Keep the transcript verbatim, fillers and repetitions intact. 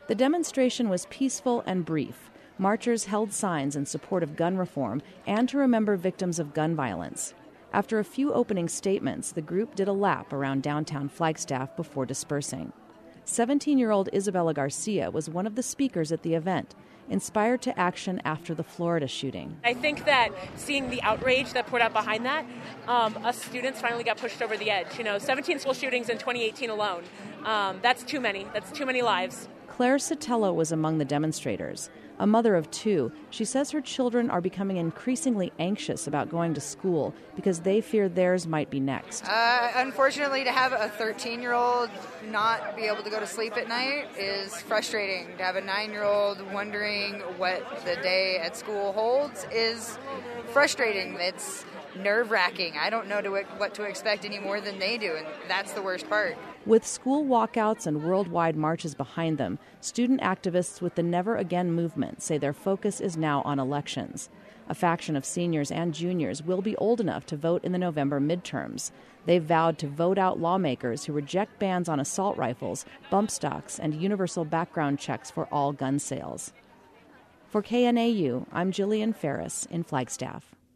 The demonstration was peaceful and brief. Marchers held signs in support of gun reform and to remember victims of gun violence. After a few opening statements, the group did a lap around downtown Flagstaff before dispersing. seventeen-year-old Isabella Garcia was one of the speakers at the event, inspired to action after the Florida shooting. I think that seeing the outrage that poured out behind that, um, us students finally got pushed over the edge. You know, seventeen school shootings in twenty eighteen alone. Um, that's too many. That's too many lives. Claire Sotelo was among the demonstrators. A mother of two, she says her children are becoming increasingly anxious about going to school because they fear theirs might be next. Uh, unfortunately, to have a thirteen-year-old not be able to go to sleep at night is frustrating. To have a nine-year-old wondering what the day at school holds is frustrating. It's nerve-wracking. I don't know to, what to expect any more than they do, and that's the worst part. With school walkouts and worldwide marches behind them, student activists with the Never Again movement say their focus is now on elections. A faction of seniors and juniors will be old enough to vote in the November midterms. They've vowed to vote out lawmakers who reject bans on assault rifles, bump stocks, and universal background checks for all gun sales. For K N A U, I'm Jillian Ferris in Flagstaff.